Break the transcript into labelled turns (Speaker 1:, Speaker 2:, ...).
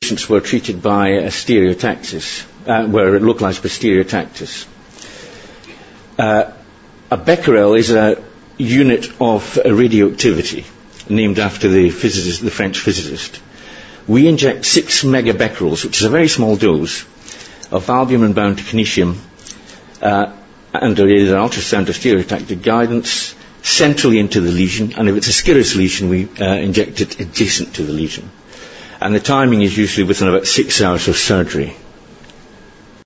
Speaker 1: patients were treated by stereotaxis, were localized by stereotaxis. A becquerel is a unit of radioactivity named after the French physicist. We inject 6 megabecquerels, which is a very small dose, of albumin-bound technetium under either ultrasound or stereotactic guidance centrally into the lesion, and if it's a serous lesion, we inject it adjacent to the lesion. And the timing is usually within about 6 hours of surgery.